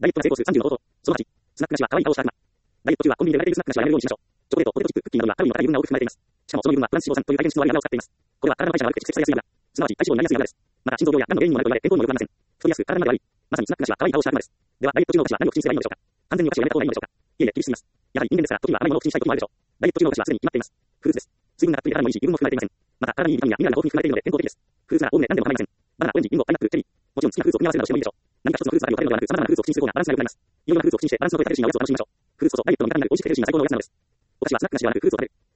ダイエットが成功数30の方法。その8、スナック菓子は可愛い顔をした悪魔。ダイエット中はコンビニで売られているスナック菓子はやめるようにしましょう。チョコレート、ポテトチップ、クッキーなどにはカロリーの高い油分が多く含まれています。しかもその油分はトランス脂肪酸という大変質の悪い油を使っています。これは体の代謝が悪く蓄積されやすい油。すなわち体脂肪になりやすい油です。また心臓病や癌の原因にもなると言われ、健康にも良くなりません。太りやすく体にまで悪い。まさにスナック菓子は可愛い顔をした悪魔です。では、ダイエット中のお菓子は何を口にすればいいのでしょうか。完全にお菓子をやめた方がいいのでしょうか。いえいえ、厳しすぎます。やはり人間ですから時には甘いものを口にしたい時もあるでしょう。ダイエット中のお菓子はすでに決まっています。フルーツです。水分がたっぷりで体もいいし、油分も含まれていません。また体にいいビタミンやミネラルが豊富に含まれているので健康的です。フルーツならおおむね何でも構いません。バナナ、オレンジ、リンゴ、パイナップル、チェリー。もちろん好きなフルーツを組み合わせるなどしてもいいでしょう。何か一つのフルーツだけを食べるのではなく、様々なフルーツを口にする方がバランスが良くなります。いろいろなフルーツを口にしてバランスの取れたヘルシーなおやつを楽しみましょう。フルーツこそダイエットの味方になる美味しいヘルシーな最高のおやつなのです。お菓子はスナック菓子ではなくフルーツを食べる。